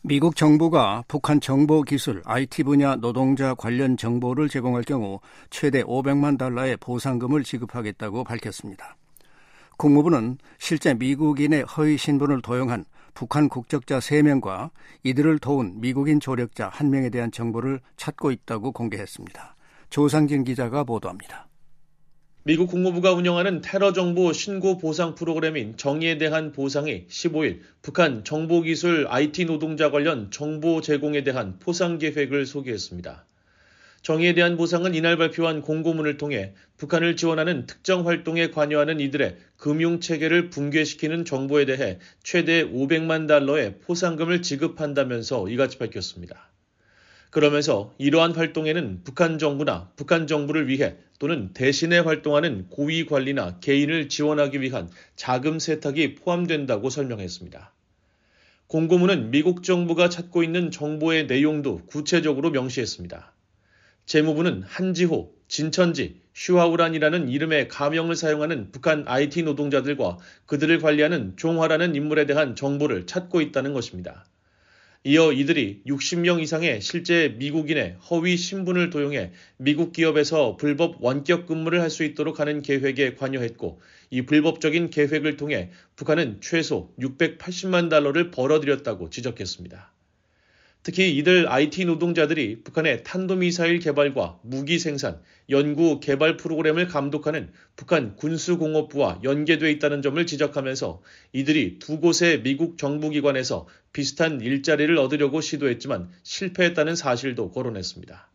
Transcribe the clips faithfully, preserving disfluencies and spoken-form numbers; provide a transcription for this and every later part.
미국 정부가 북한 정보기술 아이티 분야 노동자 관련 정보를 제공할 경우 최대 오백만 달러의 보상금을 지급하겠다고 밝혔습니다. 국무부는 실제 미국인의 허위 신분을 도용한 북한 국적자 세 명과 이들을 도운 미국인 조력자 한 명에 대한 정보를 찾고 있다고 공개했습니다. 조상진 기자가 보도합니다. 미국 국무부가 운영하는 테러 정보 신고 보상 프로그램인 정의에 대한 보상이 십오일 북한 정보기술 아이티 노동자 관련 정보 제공에 대한 포상 계획을 소개했습니다. 정의에 대한 보상은 이날 발표한 공고문을 통해 북한을 지원하는 특정 활동에 관여하는 이들의 금융체계를 붕괴시키는 정보에 대해 최대 오백만 달러의 포상금을 지급한다면서 이같이 밝혔습니다. 그러면서 이러한 활동에는 북한 정부나 북한 정부를 위해 또는 대신에 활동하는 고위 관리나 개인을 지원하기 위한 자금 세탁이 포함된다고 설명했습니다. 공고문은 미국 정부가 찾고 있는 정보의 내용도 구체적으로 명시했습니다. 재무부는 한지호, 진천지, 슈하우란이라는 이름의 가명을 사용하는 북한 아이티 노동자들과 그들을 관리하는 종화라는 인물에 대한 정보를 찾고 있다는 것입니다. 이어 이들이 육십 명 이상의 실제 미국인의 허위 신분을 도용해 미국 기업에서 불법 원격 근무를 할 수 있도록 하는 계획에 관여했고 이 불법적인 계획을 통해 북한은 최소 육백팔십만 달러를 벌어들였다고 지적했습니다. 특히 이들 아이티 노동자들이 북한의 탄도미사일 개발과 무기 생산, 연구, 개발 프로그램을 감독하는 북한 군수공업부와 연계돼 있다는 점을 지적하면서 이들이 두 곳의 미국 정부기관에서 비슷한 일자리를 얻으려고 시도했지만 실패했다는 사실도 거론했습니다.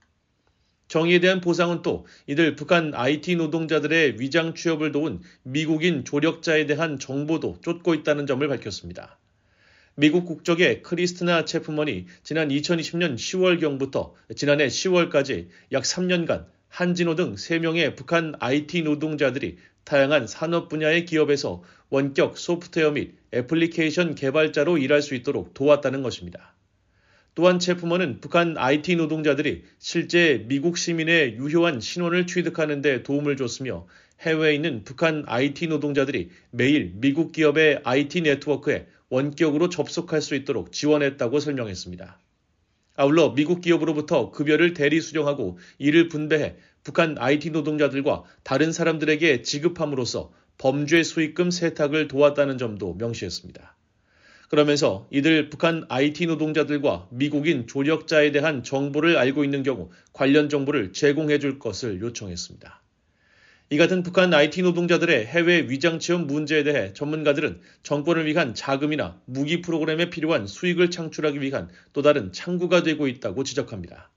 정의에 대한 보상은 또 이들 북한 아이티 노동자들의 위장 취업을 도운 미국인 조력자에 대한 정보도 쫓고 있다는 점을 밝혔습니다. 미국 국적의 크리스티나 체프먼이 지난 이천이십 년 시월경부터 지난해 시월까지 약 삼 년간 한진호 등 세 명의 북한 아이티 노동자들이 다양한 산업 분야의 기업에서 원격 소프트웨어 및 애플리케이션 개발자로 일할 수 있도록 도왔다는 것입니다. 또한 체프먼은 북한 아이티 노동자들이 실제 미국 시민의 유효한 신원을 취득하는 데 도움을 줬으며 해외에 있는 북한 아이티 노동자들이 매일 미국 기업의 아이티 네트워크에 원격으로 접속할 수 있도록 지원했다고 설명했습니다. 아울러 미국 기업으로부터 급여를 대리 수령하고 이를 분배해 북한 아이티 노동자들과 다른 사람들에게 지급함으로써 범죄 수익금 세탁을 도왔다는 점도 명시했습니다. 그러면서 이들 북한 아이티 노동자들과 미국인 조력자에 대한 정보를 알고 있는 경우 관련 정보를 제공해 줄 것을 요청했습니다. 이 같은 북한 아이티 노동자들의 해외 위장 취업 문제에 대해 전문가들은 정권을 위한 자금이나 무기 프로그램에 필요한 수익을 창출하기 위한 또 다른 창구가 되고 있다고 지적합니다.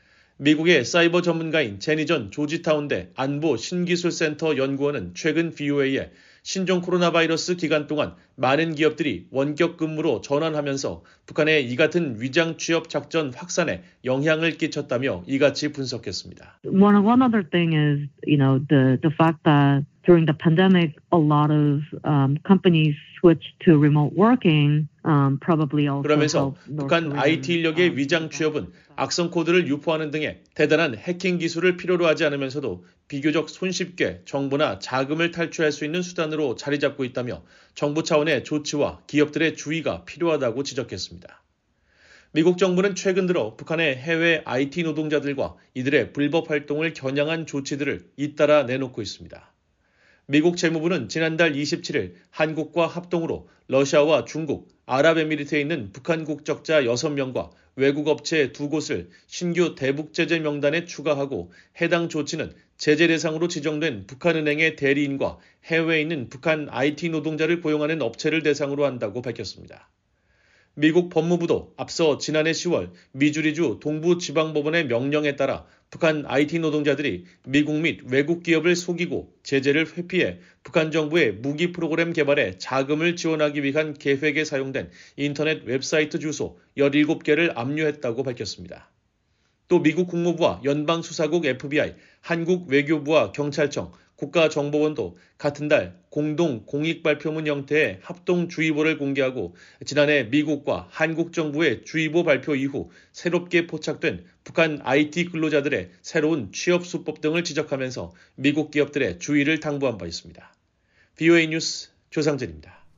미국의 사이버 전문가인 제니전 조지타운대 안보 신기술센터 연구원은 최근 브이오에이에 신종 코로나 바이러스 기간 동안 많은 기업들이 원격 근무로 전환하면서 북한의 이 같은 위장 취업 작전 확산에 영향을 끼쳤다며 이같이 분석했습니다. One, one other thing is, you know, the, the fact that during the pandemic, a lot of um, companies switched to remote working. Um, probably also 그러면서 북한 아이티 인력의 위장 취업은 악성 코드를 유포하는 등의 대단한 해킹 기술을 필요로 하지 않으면서도 비교적 손쉽게 정보나 자금을 탈취할 수 있는 수단으로 자리 잡고 있다며 정부 차원의 조치와 기업들의 주의가 필요하다고 지적했습니다. 미국 정부는 최근 들어 북한의 해외 아이티 노동자들과 이들의 불법 활동을 겨냥한 조치들을 잇따라 내놓고 있습니다. 미국 재무부는 지난달 이십칠일 한국과 합동으로 러시아와 중국, 아랍에미리트에 있는 북한 국적자 여섯 명과 외국 업체 두 곳을 신규 대북 제재 명단에 추가하고 해당 조치는 제재 대상으로 지정된 북한은행의 대리인과 해외에 있는 북한 아이티 노동자를 고용하는 업체를 대상으로 한다고 밝혔습니다. 미국 법무부도 앞서 지난해 시월 미주리주 동부지방법원의 명령에 따라 북한 아이티 노동자들이 미국 및 외국 기업을 속이고 제재를 회피해 북한 정부의 무기 프로그램 개발에 자금을 지원하기 위한 계획에 사용된 인터넷 웹사이트 주소 열일곱 개를 압류했다고 밝혔습니다. 또 미국 국무부와 연방수사국 에프비아이, 한국 외교부와 경찰청, 국가정보원도 같은 달 공동 공익발표문 형태의 합동주의보를 공개하고 지난해 미국과 한국 정부의 주의보 발표 이후 새롭게 포착된 북한 아이티 근로자들의 새로운 취업수법 등을 지적하면서 미국 기업들의 주의를 당부한 바 있습니다. 브이오에이 뉴스 조상진입니다.